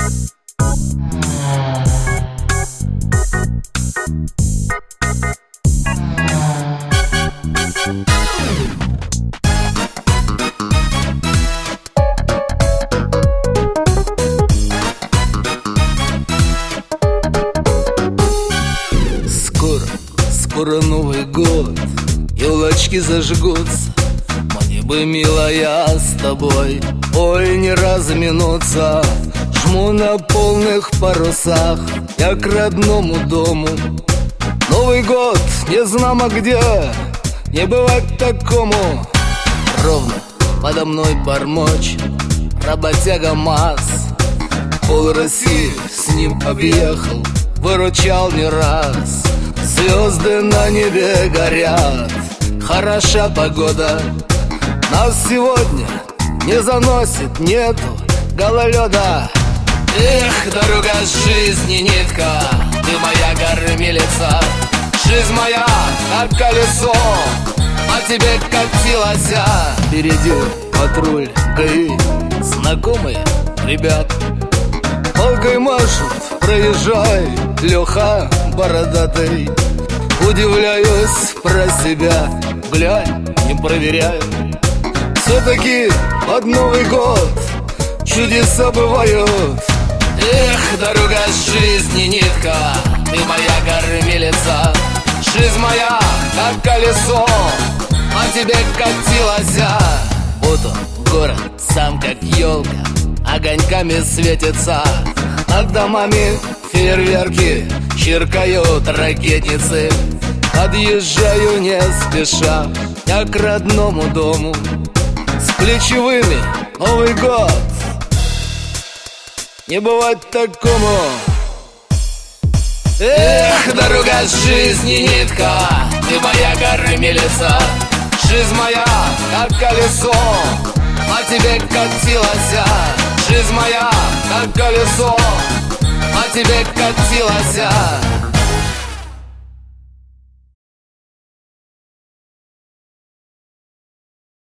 Скоро Новый год, елочки зажгутся. Мне бы, милая, с тобой, ой, не разминуться. Жму на полных парусах я к родному дому. Новый год не знамо где, не бывать такому. Ровно подо мной бормочь работяга МАЗ. Пол России с ним объехал, выручал не раз. Звезды на небе горят, хороша погода. Нас сегодня не заносит, нету гололеда. Эх, дорога жизни, нитка, ты моя кормилица. Жизнь моя, как колесо, а тебе катилась. Впереди патруль ГАИ, знакомые ребят палкой машут, проезжай, Леха бородатый. Удивляюсь про себя, глянь, не проверяю. Все-таки под Новый год чудеса бывают. Эх, дорога жизни, нитка, ты моя кормилица. Жизнь моя, как колесо, а тебе катилась. Вот он, город, сам как елка, огоньками светится. Над домами фейерверки, чиркают ракетницы. Подъезжаю не спеша я к родному дому. С плечевыми Новый год, не бывать такому. Эх, дорога жизни, нитка, ты моя кормилица. Жизнь моя, как колесо, а тебе катилась. Жизнь моя, как колесо, а тебе катилась.